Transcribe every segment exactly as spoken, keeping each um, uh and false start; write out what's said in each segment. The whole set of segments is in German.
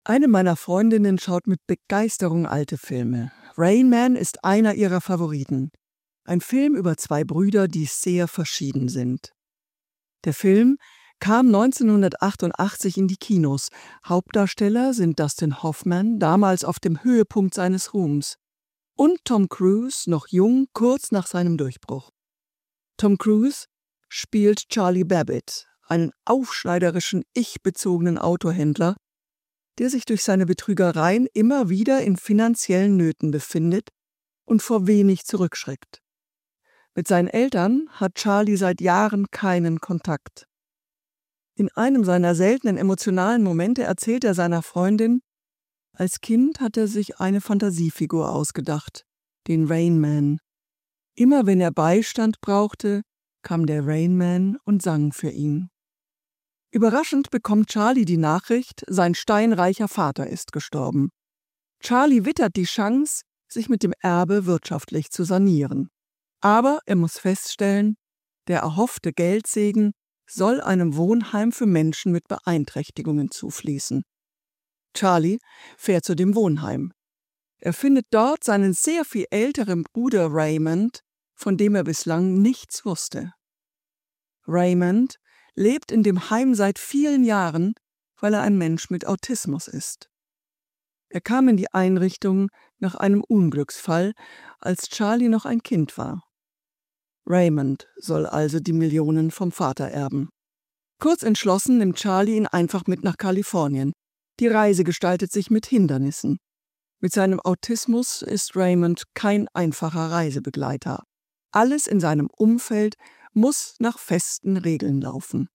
Eine meiner Freundinnen schaut mit Begeisterung alte Filme. Rain Man ist einer ihrer Favoriten. Ein Film über zwei Brüder, die sehr verschieden sind. Der Film kam neunzehnhundertachtundachtzig in die Kinos. Hauptdarsteller sind Dustin Hoffman, damals auf dem Höhepunkt seines Ruhms, und Tom Cruise, noch jung, kurz nach seinem Durchbruch. Tom Cruise spielt Charlie Babbitt, einen aufschneiderischen, ich-bezogenen Autohändler, der sich durch seine Betrügereien immer wieder in finanziellen Nöten befindet und vor wenig zurückschreckt. Mit seinen Eltern hat Charlie seit Jahren keinen Kontakt. In einem seiner seltenen emotionalen Momente erzählt er seiner Freundin, als Kind hat er sich eine Fantasiefigur ausgedacht, den Rain Man. Immer wenn er Beistand brauchte, kam der Rain Man und sang für ihn. Überraschend bekommt Charlie die Nachricht, sein steinreicher Vater ist gestorben. Charlie wittert die Chance, sich mit dem Erbe wirtschaftlich zu sanieren. Aber er muss feststellen, der erhoffte Geldsegen soll einem Wohnheim für Menschen mit Beeinträchtigungen zufließen. Charlie fährt zu dem Wohnheim. Er findet dort seinen sehr viel älteren Bruder Raymond, von dem er bislang nichts wusste. Raymond lebt in dem Heim seit vielen Jahren, weil er ein Mensch mit Autismus ist. Er kam in die Einrichtung nach einem Unglücksfall, als Charlie noch ein Kind war. Raymond soll also die Millionen vom Vater erben. Kurz entschlossen nimmt Charlie ihn einfach mit nach Kalifornien. Die Reise gestaltet sich mit Hindernissen. Mit seinem Autismus ist Raymond kein einfacher Reisebegleiter. Alles in seinem Umfeld muss nach festen Regeln laufen.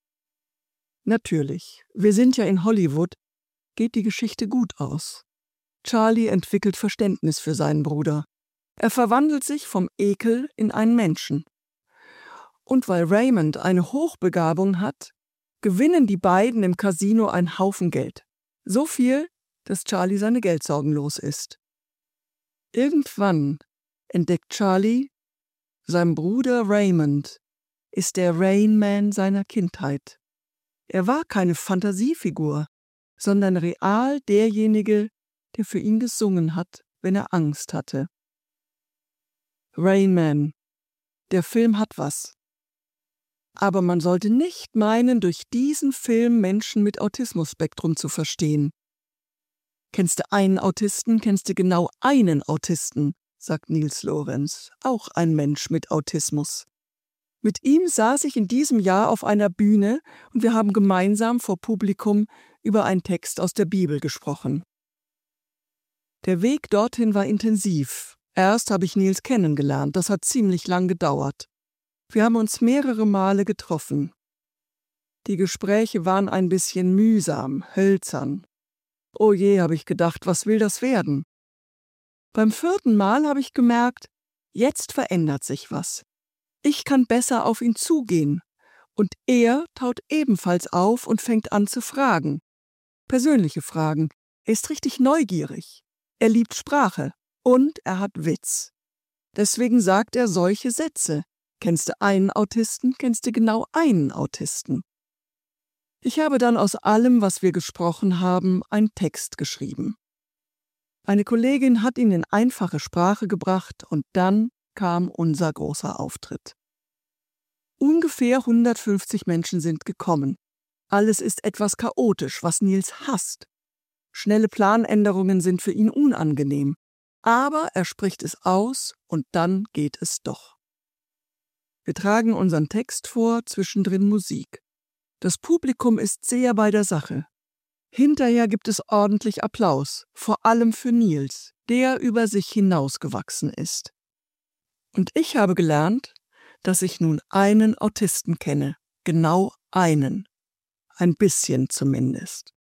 Natürlich, wir sind ja in Hollywood, geht die Geschichte gut aus. Charlie entwickelt Verständnis für seinen Bruder. Er verwandelt sich vom Ekel in einen Menschen. Und weil Raymond eine Hochbegabung hat, gewinnen die beiden im Casino einen Haufen Geld. So viel, dass Charlie seine Geldsorgen los ist. Irgendwann entdeckt Charlie, sein Bruder Raymond ist der Rain Man seiner Kindheit. Er war keine Fantasiefigur, sondern real derjenige, der für ihn gesungen hat, wenn er Angst hatte. Rain Man. Der Film hat was. Aber man sollte nicht meinen, durch diesen Film Menschen mit Autismus-Spektrum zu verstehen. Kennst du einen Autisten, kennst du genau einen Autisten, sagt Nils Lorenz, auch ein Mensch mit Autismus. Mit ihm saß ich in diesem Jahr auf einer Bühne und wir haben gemeinsam vor Publikum über einen Text aus der Bibel gesprochen. Der Weg dorthin war intensiv. Erst habe ich Nils kennengelernt, das hat ziemlich lang gedauert. Wir haben uns mehrere Male getroffen. Die Gespräche waren ein bisschen mühsam, hölzern. Oh je, habe ich gedacht, was will das werden? Beim vierten Mal habe ich gemerkt, jetzt verändert sich was. Ich kann besser auf ihn zugehen. Und er taut ebenfalls auf und fängt an zu fragen. Persönliche Fragen. Er ist richtig neugierig. Er liebt Sprache. Und er hat Witz. Deswegen sagt er solche Sätze. Kennst du einen Autisten, kennst du genau einen Autisten. Ich habe dann aus allem, was wir gesprochen haben, einen Text geschrieben. Eine Kollegin hat ihn in einfache Sprache gebracht und dann kam unser großer Auftritt. Ungefähr hundertfünfzig Menschen sind gekommen. Alles ist etwas chaotisch, was Nils hasst. Schnelle Planänderungen sind für ihn unangenehm. Aber er spricht es aus und dann geht es doch. Wir tragen unseren Text vor, zwischendrin Musik. Das Publikum ist sehr bei der Sache. Hinterher gibt es ordentlich Applaus, vor allem für Nils, der über sich hinausgewachsen ist. Und ich habe gelernt, dass ich nun einen Autisten kenne, genau einen. Ein bisschen zumindest.